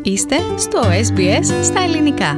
Είστε στο SBS στα ελληνικά.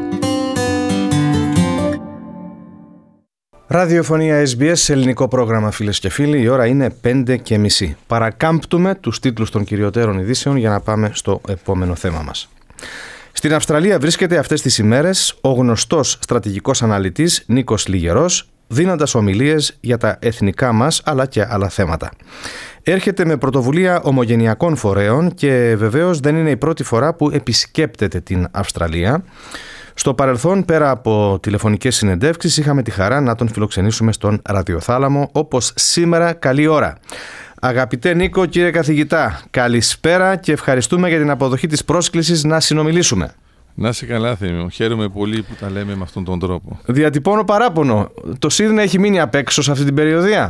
Ραδιοφωνία SBS σε ελληνικό πρόγραμμα, φίλες και φίλοι. Η ώρα είναι 5:30. Παρακάμπτουμε τους τίτλους των κυριωτέρων ειδήσεων για να πάμε στο επόμενο θέμα μας. Στην Αυστραλία βρίσκεται αυτές τις ημέρες ο γνωστός στρατηγικός αναλυτής Νίκος Λιγερός, δίνοντας ομιλίες για τα εθνικά μας αλλά και άλλα θέματα. Έρχεται με πρωτοβουλία ομογενειακών φορέων και βεβαίως δεν είναι η πρώτη φορά που επισκέπτεται την Αυστραλία. Στο παρελθόν, πέρα από τηλεφωνικές συνεντεύξεις, είχαμε τη χαρά να τον φιλοξενήσουμε στον ραδιοθάλαμο, όπως σήμερα. Καλή ώρα. Αγαπητέ Νίκο, κύριε καθηγητά, καλησπέρα και ευχαριστούμε για την αποδοχή της πρόσκλησης να συνομιλήσουμε. Να είσαι καλά, Θήμιο. Χαίρομαι πολύ που τα λέμε με αυτόν τον τρόπο. Διατυπώνω παράπονο. Το Σίδνεϊ έχει μείνει απ' έξω σε αυτή την περιοδία.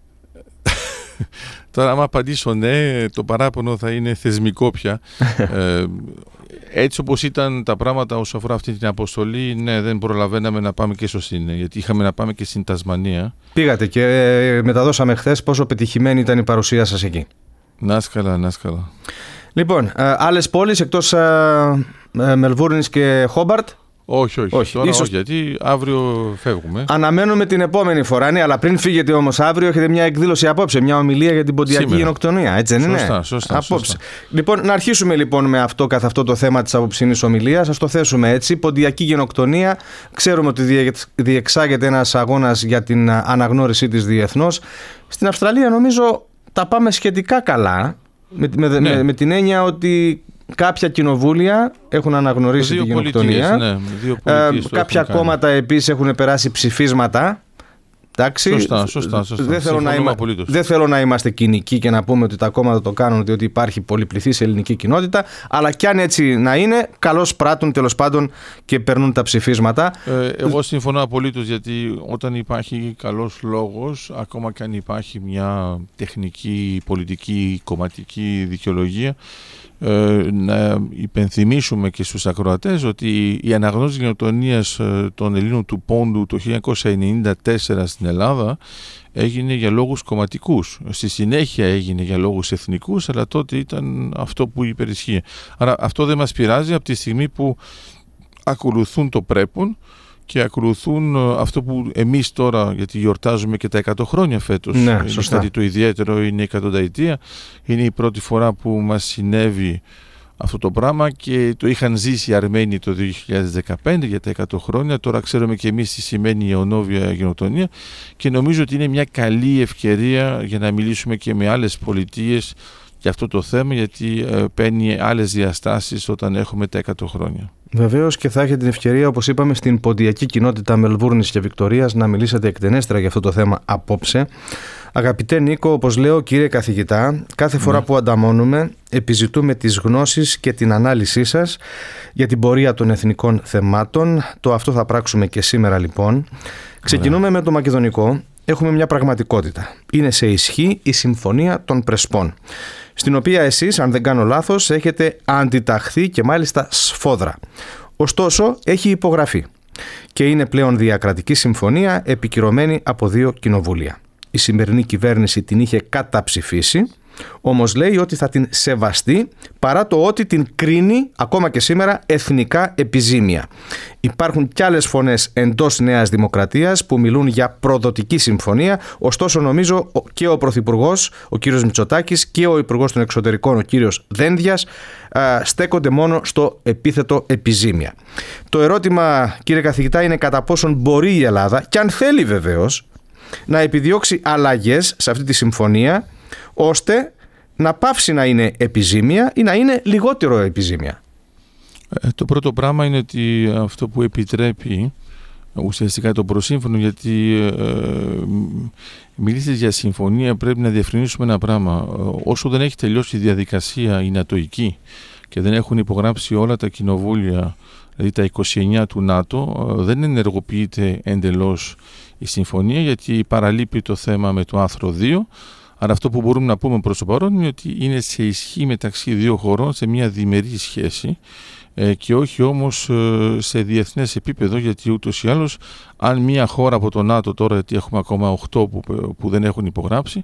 Τώρα, άμα απαντήσω ναι, το παράπονο θα είναι θεσμικό πια. Έτσι όπως ήταν τα πράγματα όσο αφορά αυτή την αποστολή, ναι, δεν προλαβαίναμε να πάμε και στο Σίδνεϊ, γιατί είχαμε να πάμε και στην Τασμανία. Πήγατε και μεταδώσαμε χθες πόσο πετυχημένη ήταν η παρουσία σας εκεί. Να είσαι καλά, να είσαι καλά. Λοιπόν, άλλες πόλεις εκτός Μελβούρνης και Χόμπαρτ? Όχι. Τώρα ίσως... όχι, γιατί αύριο φεύγουμε. Αναμένουμε την επόμενη φορά, ναι, αλλά πριν φύγετε όμως αύριο έχετε μια εκδήλωση απόψε, μια ομιλία για την ποντιακή γενοκτονία, έτσι δεν είναι? Σωστά. Λοιπόν, να αρχίσουμε λοιπόν με αυτό καθ' αυτό το θέμα της απόψινής ομιλίας. Ας το θέσουμε έτσι, ποντιακή γενοκτονία. Ξέρουμε ότι διεξάγεται ένας αγώνας για την αναγνώρισή της διεθνώς. Στην Αυστραλία νομίζω τα πάμε σχετικά καλά, με την έννοια ότι κάποια κοινοβούλια έχουν αναγνωρίσει τη γενοκτονία. Κάποια κόμματα επίσης έχουν περάσει ψηφίσματα. Εντάξει, σωστά. Δεν θέλω να είμαστε κοινικοί και να πούμε ότι τα κόμματα το κάνουν διότι υπάρχει πολυπληθής ελληνική κοινότητα, αλλά κι αν έτσι να είναι, καλώς πράττουν τέλος πάντων και περνούν τα ψηφίσματα. Εγώ συμφωνώ απολύτως, γιατί όταν υπάρχει καλός λόγος, ακόμα και αν υπάρχει μια τεχνική, πολιτική, κομματική δικαιολογία, να υπενθυμίσουμε και στους ακροατές ότι η αναγνώριση γενοκτονίας των Ελλήνων του Πόντου το 1994 στην Ελλάδα έγινε για λόγους κομματικούς. Στη συνέχεια έγινε για λόγους εθνικούς, αλλά τότε ήταν αυτό που υπερισχύει. Άρα αυτό δεν μας πειράζει από τη στιγμή που ακολουθούν το πρέπον και ακολουθούν αυτό που εμείς τώρα, γιατί γιορτάζουμε και τα 100 χρόνια φέτος, είναι κάτι το ιδιαίτερο, είναι η 100η. Είναι η πρώτη φορά που μας συνέβη αυτό το πράγμα και το είχαν ζήσει οι Αρμένοι το 2015 για τα 100 χρόνια. Τώρα ξέρουμε και εμείς τι σημαίνει η αιωνόβια γενοκτονία και νομίζω ότι είναι μια καλή ευκαιρία για να μιλήσουμε και με άλλες πολιτείες για αυτό το θέμα, γιατί παίρνει άλλες διαστάσεις όταν έχουμε τα 100 χρόνια. Βεβαίως, και θα έχετε την ευκαιρία, όπως είπαμε, στην ποντιακή κοινότητα Μελβούρνης και Βικτορίας να μιλήσετε εκτενέστερα για αυτό το θέμα απόψε. Αγαπητέ Νίκο, όπως λέω, κύριε καθηγητά, κάθε φορά που ανταμώνουμε επιζητούμε τις γνώσεις και την ανάλυσή σας για την πορεία των εθνικών θεμάτων. Το αυτό θα πράξουμε και σήμερα λοιπόν. Ξεκινούμε με το μακεδονικό. Έχουμε μια πραγματικότητα. Είναι σε ισχύ η Συμφωνία των Πρεσπών, στην οποία εσείς, αν δεν κάνω λάθος, έχετε αντιταχθεί και μάλιστα σφόδρα. Ωστόσο, έχει υπογραφεί και είναι πλέον διακρατική συμφωνία επικυρωμένη από 2 κοινοβούλια. Η σημερινή κυβέρνηση την είχε καταψηφίσει, όμως λέει ότι θα την σεβαστεί παρά το ότι την κρίνει ακόμα και σήμερα εθνικά επιζήμια. Υπάρχουν κι άλλες φωνές εντός Νέας Δημοκρατίας που μιλούν για προδοτική συμφωνία, ωστόσο νομίζω και ο Πρωθυπουργός, ο κύριος Μητσοτάκης, και ο Υπουργός των Εξωτερικών, ο κύριος Δένδιας, στέκονται μόνο στο επίθετο επιζήμια. Το ερώτημα, κύριε καθηγητά, είναι κατά πόσον μπορεί η Ελλάδα, και αν θέλει βεβαίως, να επιδιώξει αλλαγές σε αυτή τη συμφωνία, ώστε να πάυσει να είναι επιζήμια ή να είναι λιγότερο επιζήμια. Το πρώτο πράγμα είναι ότι αυτό που επιτρέπει ουσιαστικά το προσύμφωνο, γιατί μιλήσεις για συμφωνία, πρέπει να διευκρινίσουμε ένα πράγμα. Όσο δεν έχει τελειώσει η διαδικασία η νατοϊκή και δεν έχουν υπογράψει όλα τα κοινοβούλια, δηλαδή τα 29 του ΝΑΤΟ, δεν ενεργοποιείται εντελώς η συμφωνία, γιατί παραλείπει το θέμα με το άρθρο 2. Άρα αυτό που μπορούμε να πούμε προς το παρόν είναι ότι είναι σε ισχύ μεταξύ δύο χωρών σε μια διμερή σχέση και όχι όμως σε διεθνές επίπεδο, γιατί ούτως ή άλλως αν μια χώρα από το ΝΑΤΟ, τώρα γιατί έχουμε ακόμα 8 που δεν έχουν υπογράψει,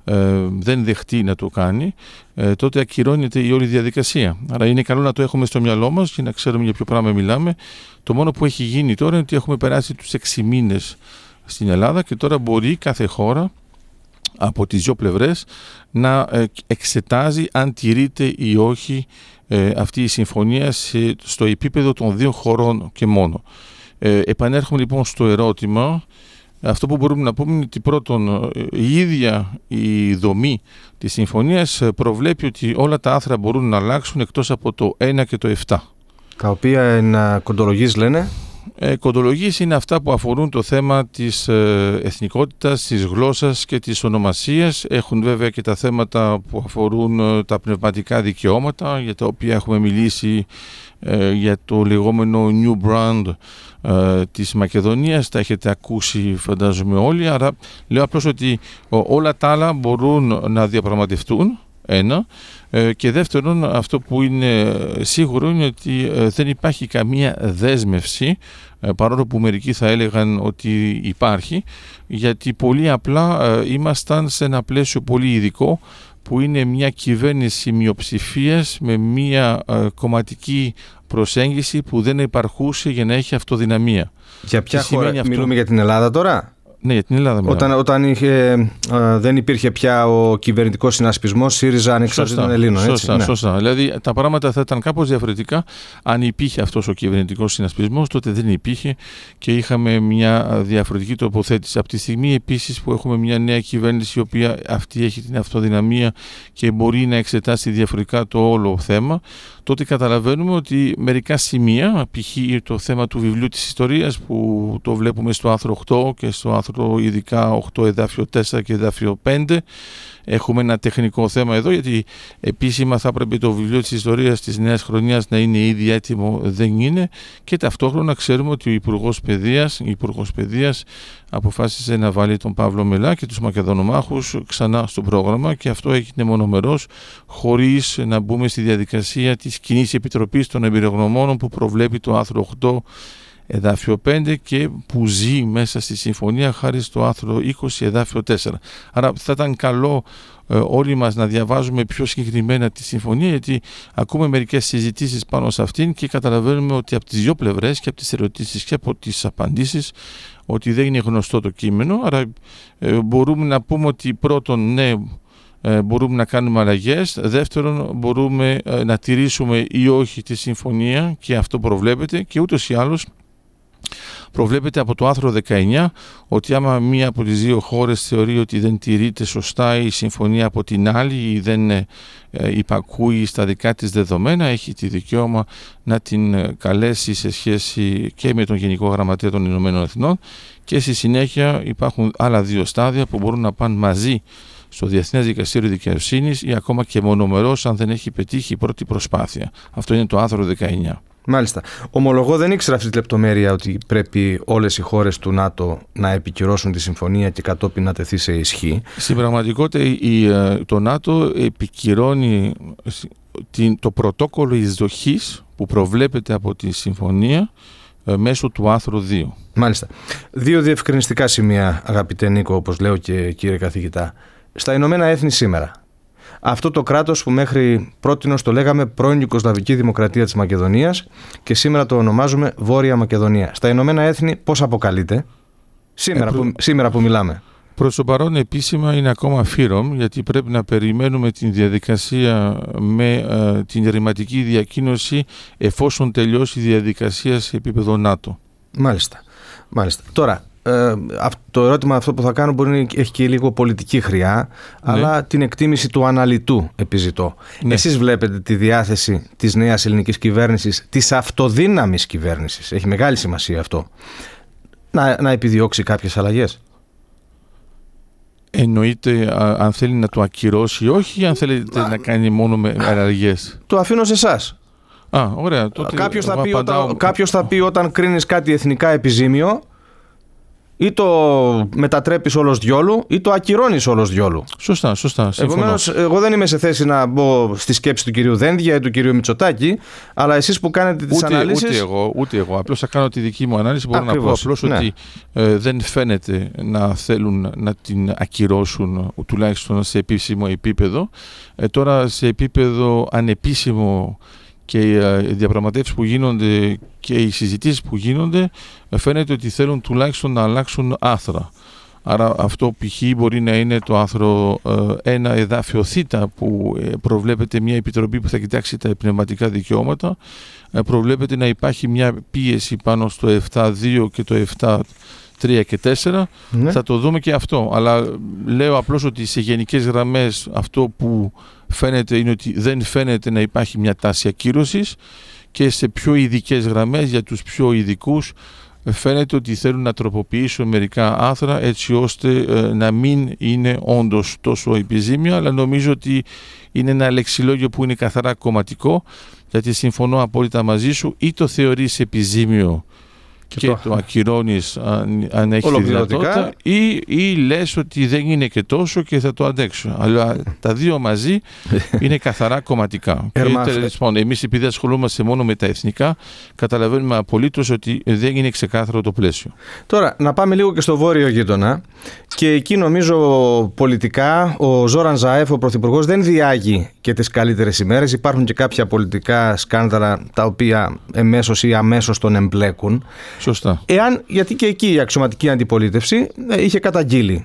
δεν δεχτεί να το κάνει, τότε ακυρώνεται η όλη διαδικασία. Άρα είναι καλό να το έχουμε στο μυαλό μας και να ξέρουμε για ποιο πράγμα μιλάμε. Το μόνο που έχει γίνει τώρα είναι ότι έχουμε περάσει τους 6 μήνες στην Ελλάδα και τώρα μπορεί κάθε χώρα από τις δύο πλευρές να εξετάζει αν τηρείται ή όχι αυτή η συμφωνία στο επίπεδο των δύο χωρών και μόνο. Επανέρχομαι λοιπόν στο ερώτημα. Αυτό που μπορούμε να πούμε είναι ότι πρώτον η ίδια η δομή της συμφωνίας προβλέπει ότι όλα τα άρθρα μπορούν να αλλάξουν εκτός από το 1 και το 7. Τα οποία είναι κοντολογίες λένε. Κοντολογίες είναι αυτά που αφορούν το θέμα της εθνικότητας, της γλώσσας και της ονομασίας. Έχουν βέβαια και τα θέματα που αφορούν τα πνευματικά δικαιώματα, για τα οποία έχουμε μιλήσει, για το λεγόμενο New Brand της Μακεδονίας. Τα έχετε ακούσει φαντάζομαι όλοι, άρα λέω απλώς ότι όλα τα άλλα μπορούν να διαπραγματευτούν. Ένα. Και δεύτερον, αυτό που είναι σίγουρο είναι ότι δεν υπάρχει καμία δέσμευση, παρόλο που μερικοί θα έλεγαν ότι υπάρχει, γιατί πολύ απλά ήμασταν σε ένα πλαίσιο πολύ ειδικό, που είναι μια κυβέρνηση μειοψηφίας με μια κομματική προσέγγιση που δεν υπαρχούσε για να έχει αυτοδυναμία. Για ποια χώρα μιλούμε, για την Ελλάδα τώρα? Ναι, για την Ελλάδα. Όταν δεν υπήρχε πια ο κυβερνητικός συνασπισμός ΣΥΡΙΖΑ Ανεξάρτητων Ελλήνων. Σωστά. Δηλαδή τα πράγματα θα ήταν κάπως διαφορετικά αν υπήρχε αυτός ο κυβερνητικός συνασπισμός. Τότε δεν υπήρχε και είχαμε μια διαφορετική τοποθέτηση. Από τη στιγμή επίσης που έχουμε μια νέα κυβέρνηση, η οποία αυτή έχει την αυτοδυναμία και μπορεί να εξετάσει διαφορετικά το όλο θέμα, τότε καταλαβαίνουμε ότι μερικά σημεία, π.χ. το θέμα του βιβλίου της ιστορίας, που το βλέπουμε στο άρθρο 8 και στο άρθρο ειδικά 8 εδάφιο 4 και εδάφιο 5, έχουμε ένα τεχνικό θέμα εδώ, γιατί επίσημα θα πρέπει το βιβλίο της ιστορίας της νέας χρονιάς να είναι ήδη έτοιμο, δεν είναι, και ταυτόχρονα ξέρουμε ότι ο Υπουργός Παιδείας αποφάσισε να βάλει τον Παύλο Μελά και τους Μακεδονομάχους ξανά στο πρόγραμμα, και αυτό έγινε μονομερός, χωρίς να μπούμε στη διαδικασία της κοινής επιτροπής των εμπειρογνωμόνων που προβλέπει το άρθρο 8 εδάφιο 5 και που ζει μέσα στη συμφωνία χάρη στο άρθρο 20 εδάφιο 4. Άρα θα ήταν καλό όλοι μας να διαβάζουμε πιο συγκεκριμένα τη συμφωνία, γιατί ακούμε μερικές συζητήσεις πάνω σε αυτήν και καταλαβαίνουμε ότι από τις δύο πλευρές, και από τις ερωτήσεις και από τις απαντήσεις, ότι δεν είναι γνωστό το κείμενο. Άρα μπορούμε να πούμε ότι πρώτον, ναι, μπορούμε να κάνουμε αλλαγές. Δεύτερον, μπορούμε να τηρήσουμε ή όχι τη συμφωνία, και αυτό προβλέπεται, και ούτως ή άλλως προβλέπεται από το άρθρο 19 ότι άμα μία από τις δύο χώρες θεωρεί ότι δεν τηρείται σωστά η συμφωνία από την άλλη ή δεν υπακούει στα δικά της δεδομένα, έχει τη δικαίωμα να την καλέσει σε σχέση και με τον Γενικό Γραμματέα των Ηνωμένων Εθνών, και στη συνέχεια υπάρχουν άλλα δύο στάδια που μπορούν να πάνε μαζί στο Διεθνές Δικαστήριο Δικαιοσύνης ή ακόμα και μονομερός αν δεν έχει πετύχει η πρώτη προσπάθεια. Αυτό είναι το άρθρο 19. Μάλιστα. Ομολογώ δεν ήξερα αυτή τη λεπτομέρεια, ότι πρέπει όλες οι χώρες του ΝΑΤΟ να επικυρώσουν τη συμφωνία και κατόπιν να τεθεί σε ισχύ. Στην πραγματικότητα το ΝΑΤΟ επικυρώνει το πρωτόκολλο εισδοχής που προβλέπεται από τη συμφωνία μέσω του άρθρου 2. Μάλιστα. Δύο διευκρινιστικά σημεία, αγαπητέ Νίκο, όπως λέω και κύριε καθηγητά. Στα Ηνωμένα Έθνη σήμερα, αυτό το κράτος που μέχρι πρότινος το λέγαμε πρώην Ιουγκοσλαβική Δημοκρατία της Μακεδονίας και σήμερα το ονομάζουμε Βόρεια Μακεδονία, στα Ηνωμένα Έθνη πώς αποκαλείται σήμερα που μιλάμε? Προς το παρόν επίσημα είναι ακόμα φύρομ, γιατί πρέπει να περιμένουμε την διαδικασία με την ρηματική διακοίνωση εφόσον τελειώσει η διαδικασία σε επίπεδο ΝΑΤΟ. Μάλιστα. Τώρα, το ερώτημα αυτό που θα κάνω μπορεί να έχει και λίγο πολιτική χρειά, ναι, αλλά την εκτίμηση του αναλυτού επιζητώ. Ναι. Εσείς βλέπετε τη διάθεση της νέας ελληνικής κυβέρνησης, της αυτοδύναμης κυβέρνησης, έχει μεγάλη σημασία αυτό, να επιδιώξει κάποιες αλλαγές? Εννοείται αν θέλει να το ακυρώσει ή όχι, ή αν θέλετε να κάνει μόνο με αλλαγές? Το αφήνω σε εσάς. Ωραία. Κάποιος θα πει όταν κρίνεις κάτι εθνικά επιζήμιο, ή το μετατρέπεις όλος διόλου ή το ακυρώνεις όλος διόλου. Σωστά. Επομένως, εγώ δεν είμαι σε θέση να μπω στη σκέψη του κυρίου Δένδια ή του κυρίου Μητσοτάκη, αλλά εσείς που κάνετε τις αναλύσεις. Ούτε εγώ. Απλώς θα κάνω τη δική μου ανάλυση. Μπορώ να πω απλώς ότι δεν φαίνεται να θέλουν να την ακυρώσουν, τουλάχιστον σε επίσημο επίπεδο. Τώρα σε επίπεδο ανεπίσημο και οι διαπραγματεύσεις που γίνονται και οι συζητήσεις που γίνονται, φαίνεται ότι θέλουν τουλάχιστον να αλλάξουν άρθρα. Άρα αυτό π.χ. μπορεί να είναι το άρθρο 1 εδάφιο Θ, που προβλέπεται μια επιτροπή που θα κοιτάξει τα πνευματικά δικαιώματα. Προβλέπεται να υπάρχει μια πίεση πάνω στο 7.2 και το 7.3 και 4. Ναι. Θα το δούμε και αυτό. Αλλά λέω απλώς ότι σε γενικές γραμμές αυτό που φαίνεται είναι ότι δεν φαίνεται να υπάρχει μια τάση ακύρωσης, και σε πιο ειδικές γραμμές, για τους πιο ειδικούς, φαίνεται ότι θέλουν να τροποποιήσουν μερικά άρθρα έτσι ώστε να μην είναι όντως τόσο επιζήμια, αλλά νομίζω ότι είναι ένα λεξιλόγιο που είναι καθαρά κομματικό, γιατί συμφωνώ απόλυτα μαζί σου, ή το θεωρείς επιζήμιο και το ακυρώνεις αν έχει τη δυνατότητα, ή λες ότι δεν είναι και τόσο και θα το αντέξω. Αλλά τα δύο μαζί είναι καθαρά κομματικά. Εμείς, επειδή ασχολούμαστε μόνο με τα εθνικά, καταλαβαίνουμε απολύτως ότι δεν είναι ξεκάθαρο το πλαίσιο. Τώρα, να πάμε λίγο και στο βόρειο γείτονα. Και εκεί νομίζω πολιτικά ο Ζόραν Ζαέφ, ο πρωθυπουργός, δεν διάγει και τις καλύτερες ημέρες. Υπάρχουν και κάποια πολιτικά σκάνδαλα τα οποία εμέσως ή αμέσως τον εμπλέκουν. Σωστά. Γιατί και εκεί η αξιωματική αντιπολίτευση είχε καταγγείλει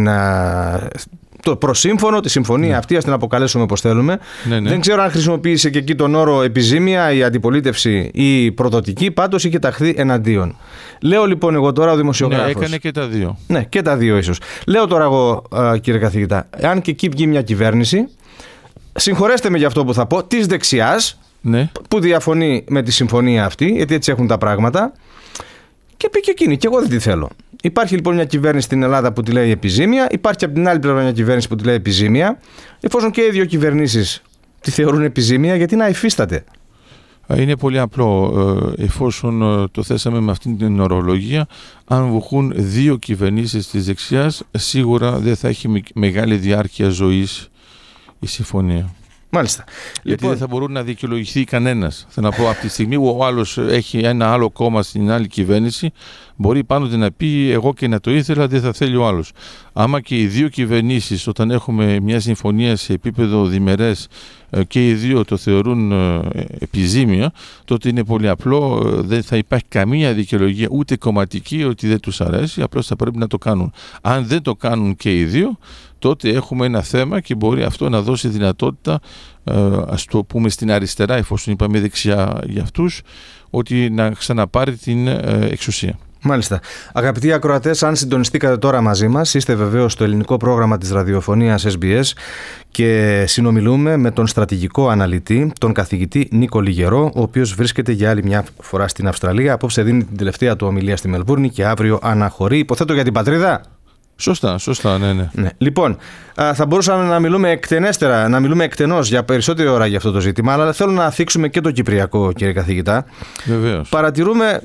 το προσύμφωνο, τη συμφωνία αυτή, ας την αποκαλέσουμε όπως θέλουμε. Ναι. Δεν ξέρω αν χρησιμοποίησε και εκεί τον όρο επιζήμια η αντιπολίτευση ή προδοτική, πάντως είχε ταχθεί εναντίον. Λέω λοιπόν εγώ τώρα ο δημοσιογράφος. Ναι, έκανε και τα δύο. Ναι, και τα δύο ίσως. Λέω τώρα εγώ, κύριε καθηγητά, αν και εκεί βγει μια κυβέρνηση, συγχωρέστε με για αυτό που θα πω, της δεξιάς, ναι, που διαφωνεί με τη συμφωνία αυτή, γιατί έτσι έχουν τα πράγματα, και πει και εκείνη, και εγώ δεν τη θέλω. Υπάρχει λοιπόν μια κυβέρνηση στην Ελλάδα που τη λέει επιζήμια, υπάρχει από την άλλη πλευρά μια κυβέρνηση που τη λέει επιζήμια. Εφόσον και οι δύο κυβερνήσεις τη θεωρούν επιζήμια, γιατί να υφίσταται? Είναι πολύ απλό. Εφόσον το θέσαμε με αυτήν την ορολογία, αν βγουν δύο κυβερνήσεις της δεξιάς, σίγουρα δεν θα έχει μεγάλη διάρκεια ζωής η συμφωνία. Μάλιστα. Γιατί δεν θα μπορούν να δικαιολογηθεί κανένας. Θέλω να πω, από τη στιγμή που ο άλλος έχει ένα άλλο κόμμα στην άλλη κυβέρνηση, μπορεί πάντοτε να πει εγώ και να το ήθελα, δεν θα θέλει ο άλλος. Άμα και οι δύο κυβερνήσεις, όταν έχουμε μια συμφωνία σε επίπεδο διμερές, και οι δύο το θεωρούν επιζήμια, τότε είναι πολύ απλό, δεν θα υπάρχει καμία δικαιολογία ούτε κομματική ότι δεν τους αρέσει, απλώς θα πρέπει να το κάνουν. Αν δεν το κάνουν και οι δύο, τότε έχουμε ένα θέμα και μπορεί αυτό να δώσει δυνατότητα, ας το πούμε στην αριστερά, εφόσον είπαμε δεξιά για αυτούς, ότι να ξαναπάρει την εξουσία. Μάλιστα. Αγαπητοί ακροατές, αν συντονιστήκατε τώρα μαζί μας, είστε βεβαίως στο ελληνικό πρόγραμμα της ραδιοφωνίας SBS και συνομιλούμε με τον στρατηγικό αναλυτή, τον καθηγητή Νίκο Λιγερό, ο οποίος βρίσκεται για άλλη μια φορά στην Αυστραλία. Απόψε δίνει την τελευταία του ομιλία στη Μελβούρνη και αύριο αναχωρεί, υποθέτω, για την πατρίδα. Σωστά, ναι. Λοιπόν, θα μπορούσαμε να μιλούμε εκτενέστερα, να μιλούμε εκτενώς για περισσότερη ώρα για αυτό το ζήτημα, αλλά θέλω να θίξουμε και το κυπριακό, κύριε καθηγητά. Βεβαίως. Παρατηρούμε,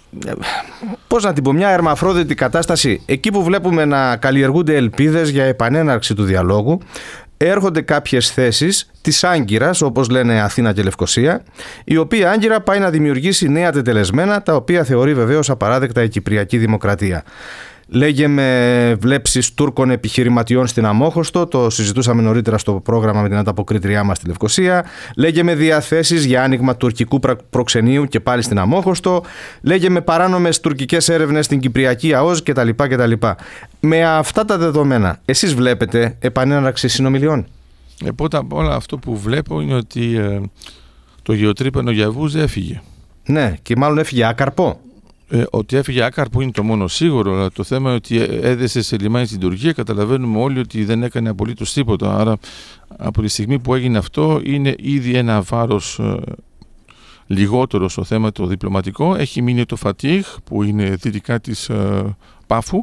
πώς να την πω, μια ερμαφρόδιτη κατάσταση. Εκεί που βλέπουμε να καλλιεργούνται ελπίδες για επανέναρξη του διαλόγου, έρχονται κάποιες θέσεις της Άγκυρας, όπως λένε Αθήνα και Λευκοσία, η οποία Άγκυρα πάει να δημιουργήσει νέα τετελεσμένα, τα οποία θεωρεί βεβαίως απαράδεκτα η Κυπριακή Δημοκρατία. Λέγε με βλέψεις Τούρκων επιχειρηματιών στην Αμόχωστο, το συζητούσαμε νωρίτερα στο πρόγραμμα με την ανταποκρίτριά μας στη Λευκοσία. Λέγε με διαθέσεις για άνοιγμα τουρκικού προξενείου και πάλι στην Αμόχωστο. Λέγε με παράνομες τουρκικές έρευνες στην Κυπριακή ΑΟΣ κτλ. Με αυτά τα δεδομένα, εσείς βλέπετε επανέναρξη συνομιλιών? Πρώτα απ' όλα αυτό που βλέπω είναι ότι το γεωτρύπανο Γιαβούζ έφυγε. Ναι, και μάλλον έφυγε άκαρπο. Ότι έφυγε άκαρπο είναι το μόνο σίγουρο, αλλά το θέμα είναι ότι έδεσε σε λιμάνι στην Τουρκία. Καταλαβαίνουμε όλοι ότι δεν έκανε απολύτως τίποτα. Άρα από τη στιγμή που έγινε αυτό είναι ήδη ένα βάρος λιγότερο στο θέμα το διπλωματικό. Έχει μείνει το Φατίχ που είναι δυτικά της Πάφου.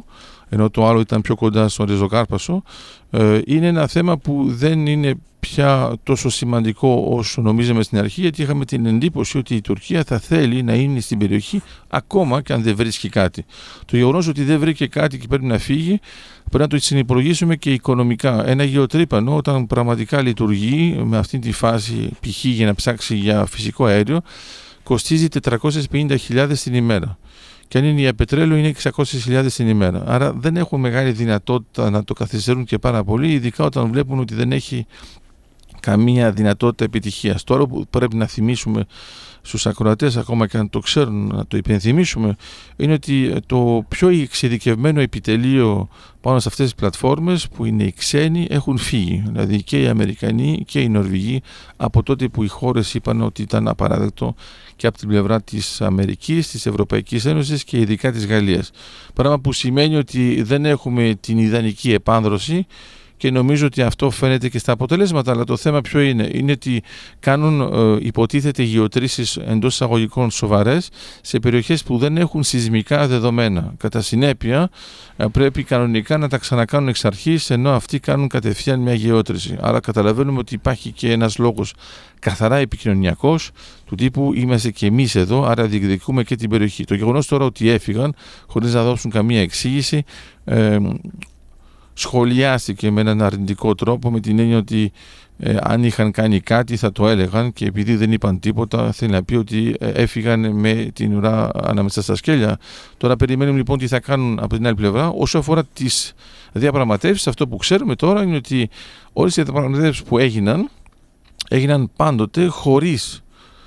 ενώ το άλλο ήταν πιο κοντά στον ριζοκάρπασο, είναι ένα θέμα που δεν είναι πια τόσο σημαντικό όσο νομίζαμε στην αρχή, γιατί είχαμε την εντύπωση ότι η Τουρκία θα θέλει να είναι στην περιοχή ακόμα και αν δεν βρίσκει κάτι. Το γεγονός ότι δεν βρήκε κάτι και πρέπει να φύγει, πρέπει να το συνυπολογίσουμε και οικονομικά. Ένα γεωτρύπανο, όταν πραγματικά λειτουργεί με αυτή τη φάση, π.χ. για να ψάξει για φυσικό αέριο, κοστίζει 450.000 την ημέρα. Και αν είναι για πετρέλαιο είναι 600.000 την ημέρα. Άρα δεν έχουν μεγάλη δυνατότητα να το καθυστερούν και πάρα πολύ, ειδικά όταν βλέπουν ότι δεν έχει καμία δυνατότητα επιτυχίας. Τώρα που πρέπει να θυμίσουμε στους ακροατές, ακόμα και αν το ξέρουν, να το υπενθυμίσουμε, είναι ότι το πιο εξειδικευμένο επιτελείο πάνω σε αυτές τις πλατφόρμες, που είναι οι ξένοι, έχουν φύγει. Δηλαδή και οι Αμερικανοί και οι Νορβηγοί, από τότε που οι χώρες είπαν ότι ήταν απαράδεκτο και από την πλευρά της Αμερικής, της Ευρωπαϊκής Ένωσης και ειδικά της Γαλλίας. Πράγμα που σημαίνει ότι δεν έχουμε την ιδανική επάνδρωση, και νομίζω ότι αυτό φαίνεται και στα αποτελέσματα. Αλλά το θέμα ποιο είναι? Είναι ότι κάνουν υποτίθεται γεωτρήσεις εντός εισαγωγικών σοβαρές σε περιοχές που δεν έχουν σεισμικά δεδομένα. Κατά συνέπεια πρέπει κανονικά να τα ξανακάνουν εξ αρχής, ενώ αυτοί κάνουν κατευθείαν μια γεώτρηση. Άρα καταλαβαίνουμε ότι υπάρχει και ένας λόγος καθαρά επικοινωνιακός, του τύπου είμαστε και εμείς εδώ, άρα διεκδικούμε και την περιοχή. Το γεγονός τώρα ότι έφυγαν χωρίς να δώσουν καμία εξήγηση, σχολιάστηκε με έναν αρνητικό τρόπο, με την έννοια ότι αν είχαν κάνει κάτι θα το έλεγαν, και επειδή δεν είπαν τίποτα θέλει να πει ότι έφυγαν με την ουρά ανάμεσα στα σκέλια. Τώρα περιμένουμε λοιπόν τι θα κάνουν από την άλλη πλευρά. Όσο αφορά τις διαπραγματεύσεις, αυτό που ξέρουμε τώρα είναι ότι όλες οι διαπραγματεύσεις που έγιναν πάντοτε χωρίς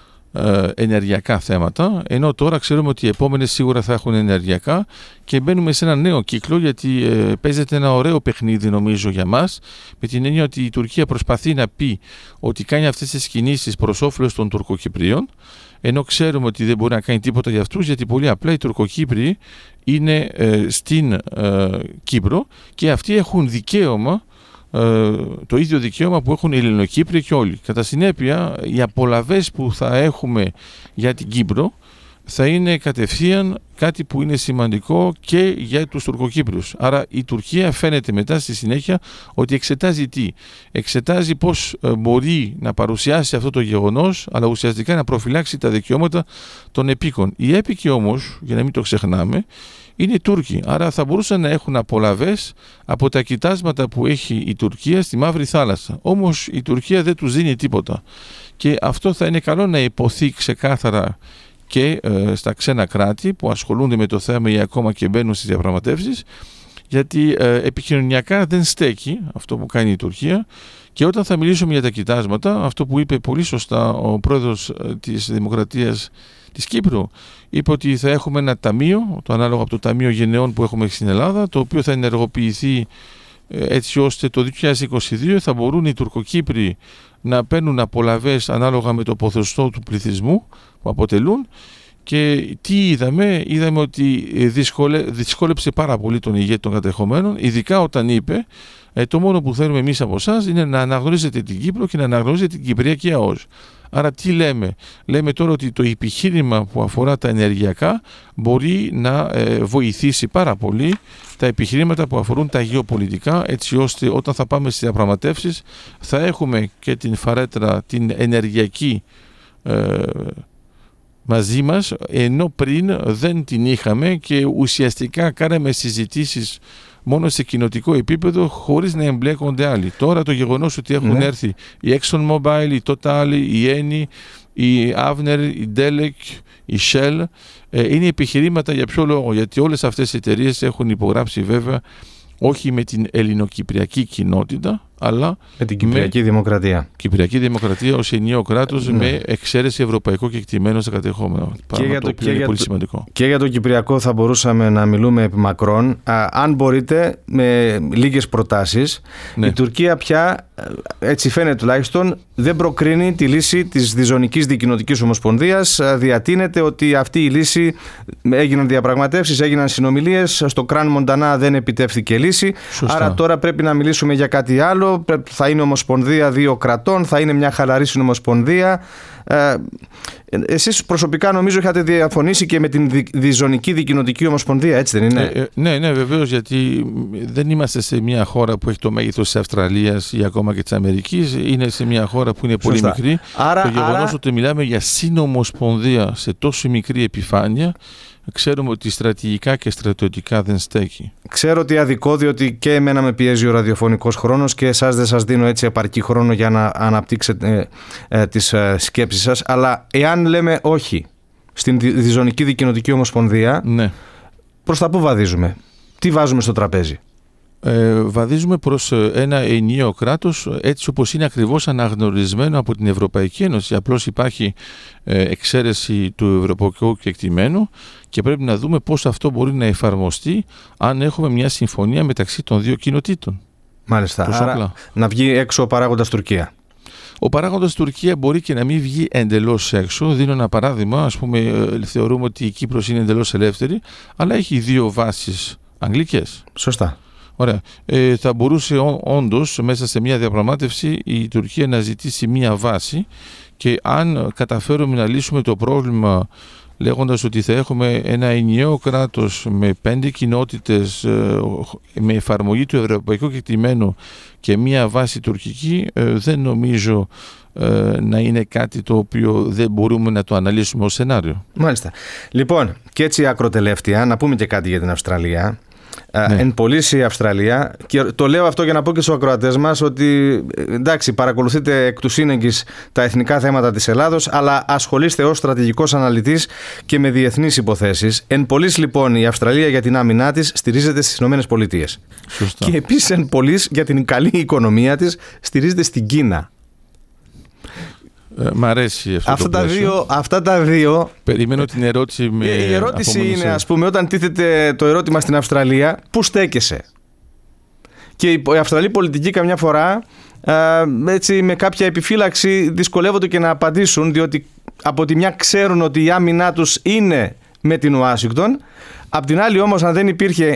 ενεργειακά θέματα, ενώ τώρα ξέρουμε ότι οι επόμενες σίγουρα θα έχουν ενεργειακά, και μπαίνουμε σε ένα νέο κύκλο, γιατί παίζεται ένα ωραίο παιχνίδι νομίζω για μας, με την έννοια ότι η Τουρκία προσπαθεί να πει ότι κάνει αυτές τις κινήσεις προς όφελος των Τουρκοκυπρίων, ενώ ξέρουμε ότι δεν μπορεί να κάνει τίποτα για αυτούς, γιατί πολύ απλά οι Τουρκοκύπριοι είναι στην Κύπρο και αυτοί έχουν δικαίωμα, το ίδιο δικαίωμα που έχουν οι Ελληνοκύπριοι και όλοι. Κατά συνέπεια, οι απολαβές που θα έχουμε για την Κύπρο θα είναι κατευθείαν κάτι που είναι σημαντικό και για τους Τουρκοκύπριους. Άρα η Τουρκία φαίνεται μετά στη συνέχεια ότι εξετάζει τι? Εξετάζει πώς μπορεί να παρουσιάσει αυτό το γεγονός, αλλά ουσιαστικά να προφυλάξει τα δικαιώματα των επίκων. Οι έπικοι όμως, για να μην το ξεχνάμε, είναι οι Τούρκοι. Άρα θα μπορούσαν να έχουν απολαβές από τα κοιτάσματα που έχει η Τουρκία στη Μαύρη Θάλασσα. Όμως η Τουρκία δεν τους δίνει τίποτα. Και αυτό θα είναι καλό να υποθεί ξεκάθαρα και στα ξένα κράτη που ασχολούνται με το θέμα ή ακόμα και μπαίνουν στις διαπραγματεύσεις, γιατί επικοινωνιακά δεν στέκει αυτό που κάνει η Τουρκία. Και όταν θα μιλήσουμε για τα κοιτάσματα, αυτό που είπε πολύ σωστά ο πρόεδρος της Δημοκρατίας της Κύπρου, είπε ότι θα έχουμε ένα ταμείο, το ανάλογο από το Ταμείο Γενεών που έχουμε στην Ελλάδα, το οποίο θα ενεργοποιηθεί έτσι ώστε το 2022 θα μπορούν οι Τουρκοκύπροι να παίρνουν απολαβές ανάλογα με το ποσοστό του πληθυσμού που αποτελούν. Και τι είδαμε? Είδαμε ότι δυσκόλεψε πάρα πολύ τον ηγέτη των κατεχομένων, ειδικά όταν είπε το μόνο που θέλουμε εμείς από εσάς είναι να αναγνωρίζετε την Κύπρο και να αναγνωρίζετε την Κυπριακή ΑΟΣ. Άρα τι λέμε? Λέμε τώρα ότι το επιχείρημα που αφορά τα ενεργειακά μπορεί να βοηθήσει πάρα πολύ τα επιχειρήματα που αφορούν τα γεωπολιτικά, έτσι ώστε όταν θα πάμε στις διαπραγματεύσεις θα έχουμε και την φαρέτρα την ενεργειακή μαζί μας, ενώ πριν δεν την είχαμε και ουσιαστικά κάναμε συζητήσεις μόνο σε κοινοτικό επίπεδο χωρίς να εμπλέκονται άλλοι. Τώρα το γεγονός ότι έχουν έρθει η ExxonMobil, η Total, η Eni, η Avner, η Delek, η Shell, είναι επιχειρήματα για ποιο λόγο? Γιατί όλες αυτές οι εταιρείες έχουν υπογράψει βέβαια όχι με την ελληνοκυπριακή κοινότητα, αλλά με την Κυπριακή Δημοκρατία. Κυπριακή Δημοκρατία ως ενιαίο κράτος, με εξαίρεση ευρωπαϊκό κεκτημένο στα κατεχόμενα. Πολύ σημαντικό. Και για το Κυπριακό θα μπορούσαμε να μιλούμε επί μακρόν. Αν μπορείτε, με λίγες προτάσεις. Ναι. Η Τουρκία πια, έτσι φαίνεται τουλάχιστον, δεν προκρίνει τη λύση της διζωνικής δικοινοτικής ομοσπονδίας. Διατείνεται ότι αυτή η λύση, έγιναν διαπραγματεύσεις, έγιναν συνομιλίες, στο Κραν Μοντανά δεν επιτεύχθηκε λύση. Σωστά. Άρα τώρα πρέπει να μιλήσουμε για κάτι άλλο. Θα είναι ομοσπονδία δύο κρατών, θα είναι μια χαλαρή συνομοσπονδία. Εσείς προσωπικά νομίζω είχατε διαφωνήσει και με την Διζωνική Δικοινοτική Ομοσπονδία, έτσι δεν είναι? Ναι, βεβαίως, γιατί δεν είμαστε σε μια χώρα που έχει το μέγεθος της Αυστραλίας ή ακόμα και της Αμερικής. Είναι σε μια χώρα που είναι πολύ μικρή. Το γεγονός ότι μιλάμε για συνομοσπονδία σε τόσο μικρή επιφάνεια, ξέρουμε ότι στρατηγικά και στρατιωτικά δεν στέκει. Ξέρω ότι αδικό, διότι και εμένα με πιέζει ο ραδιοφωνικός χρόνος και εσάς δεν σας δίνω έτσι επαρκή χρόνο για να αναπτύξετε τις σκέψεις σας. Αλλά εάν λέμε όχι στην Διζωνική Δικοινοτική Ομοσπονδία, ναι, προς τα πού βαδίζουμε? Τι βάζουμε στο τραπέζι? Βαδίζουμε προς ένα ενιαίο κράτος, έτσι όπως είναι ακριβώς αναγνωρισμένο από την Ευρωπαϊκή Ένωση. Απλώς υπάρχει εξαίρεση του ευρωπαϊκού κεκτημένου και πρέπει να δούμε πώς αυτό μπορεί να εφαρμοστεί αν έχουμε μια συμφωνία μεταξύ των δύο κοινοτήτων. Μάλιστα. Άρα να βγει έξω ο παράγοντας Τουρκία. Ο παράγοντας Τουρκία μπορεί και να μην βγει εντελώς έξω. Δίνω ένα παράδειγμα. Ας πούμε, θεωρούμε ότι η Κύπρος είναι εντελώς ελεύθερη, αλλά έχει δύο βάσεις αγγλικές. Σωστά. Ωραία. Θα μπορούσε όντως μέσα σε μια διαπραγμάτευση η Τουρκία να ζητήσει μια βάση, και αν καταφέρουμε να λύσουμε το πρόβλημα λέγοντας ότι θα έχουμε ένα ενιαίο κράτος με 5 κοινότητες με εφαρμογή του ευρωπαϊκού κεκτημένου και μια βάση τουρκική, δεν νομίζω να είναι κάτι το οποίο δεν μπορούμε να το αναλύσουμε ως σενάριο. Μάλιστα. Λοιπόν, και έτσι ακροτελεύτια, να πούμε και κάτι για την Αυστραλία. Ναι. Εν πωλήσει η Αυστραλία, και το λέω αυτό για να πω και στους ακροατές μας ότι εντάξει, παρακολουθείτε εκ του σύνεγγυς τα εθνικά θέματα της Ελλάδος, αλλά ασχολείστε ως στρατηγικός αναλυτής και με διεθνείς υποθέσεις. Εν πωλήσει λοιπόν η Αυστραλία για την άμυνά της στηρίζεται στις ΗΠΑ. Σωστά. Και επίσης εν πωλήσει για την καλή οικονομία της στηρίζεται στην Κίνα. Μ' αρέσει αυτό αυτά τα δύο. Περιμένω την ερώτηση με η ερώτηση είναι, ας πούμε, όταν τίθεται το ερώτημα στην Αυστραλία, πού στέκεσαι? Και η Αυστραλή πολιτική καμιά φορά έτσι με κάποια επιφύλαξη δυσκολεύονται και να απαντήσουν, διότι από τη μια ξέρουν ότι η άμυνά τους είναι με την Ουάσιγκτον. Απ' την άλλη όμως, αν δεν υπήρχε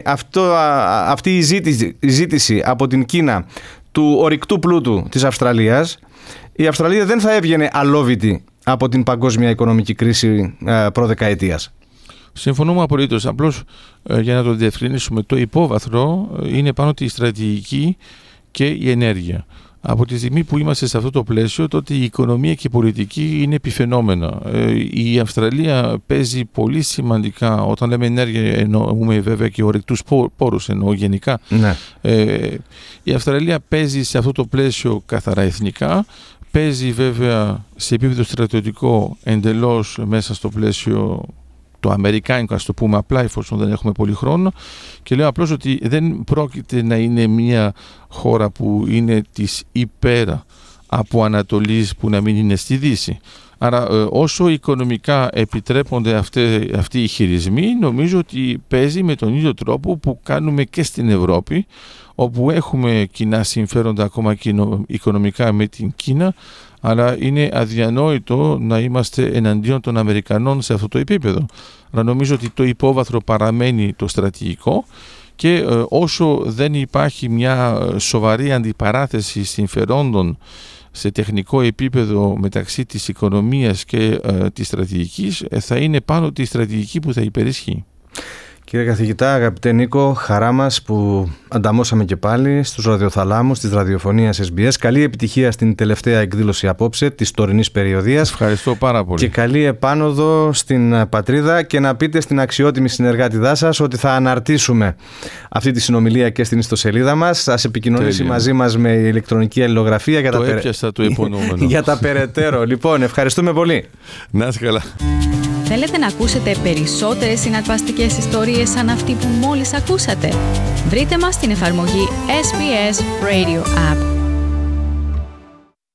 αυτή η ζήτηση από την Κίνα του ορυκτού πλούτου της Αυστραλίας, η Αυστραλία δεν θα έβγαινε αλόβητη από την παγκόσμια οικονομική κρίση προδεκαετίας. Συμφωνούμε απολύτως. Απλώς για να το διευκρινίσουμε, το υπόβαθρο είναι πάνω τη στρατηγική και η ενέργεια. Από τη στιγμή που είμαστε σε αυτό το πλαίσιο, τότε η οικονομία και η πολιτική είναι επιφαινόμενα. Η Αυστραλία παίζει πολύ σημαντικά, όταν λέμε ενέργεια εννοούμε βέβαια και ορυκτούς πόρους, εννοώ γενικά. Ναι. Η Αυστραλία παίζει σε αυτό το πλαίσιο καθαρά εθνικά, παίζει βέβαια σε επίπεδο στρατιωτικό εντελώς μέσα στο πλαίσιο το αμερικάνικο, ας το πούμε απλά, εφόσον δεν έχουμε πολύ χρόνο, και λέω απλώς ότι δεν πρόκειται να είναι μια χώρα που είναι της υπέρα από Ανατολής που να μην είναι στη Δύση. Άρα όσο οικονομικά επιτρέπονται αυτοί οι χειρισμοί, νομίζω ότι παίζει με τον ίδιο τρόπο που κάνουμε και στην Ευρώπη, όπου έχουμε κοινά συμφέροντα ακόμα και οικονομικά με την Κίνα, αλλά είναι αδιανόητο να είμαστε εναντίον των Αμερικανών σε αυτό το επίπεδο. Αλλά νομίζω ότι το υπόβαθρο παραμένει το στρατηγικό, και όσο δεν υπάρχει μια σοβαρή αντιπαράθεση συμφερόντων σε τεχνικό επίπεδο μεταξύ της οικονομίας και της στρατηγικής, θα είναι πάνω τη στρατηγική που θα υπερισχύει. Κύριε καθηγητά, αγαπητέ Νίκο, χαρά μας που ανταμώσαμε και πάλι στους ραδιοθαλάμους της ραδιοφωνίας SBS. Καλή επιτυχία στην τελευταία εκδήλωση απόψε της τωρινής περιοδίας. Ευχαριστώ πάρα πολύ. Και καλή επάνωδο στην πατρίδα, και να πείτε στην αξιότιμη συνεργάτηδά σας ότι θα αναρτήσουμε αυτή τη συνομιλία και στην ιστοσελίδα μας. Θα σε επικοινωνήσει μαζί μας με ηλεκτρονική αλληλογραφία για για τα περαιτέρω. Λοιπόν, ευχαριστούμε πολύ. Να είστε καλά. Θέλετε να ακούσετε περισσότερες συναρπαστικές ιστορίες σαν αυτή που μόλις ακούσατε? Βρείτε μας στην εφαρμογή SBS Radio App.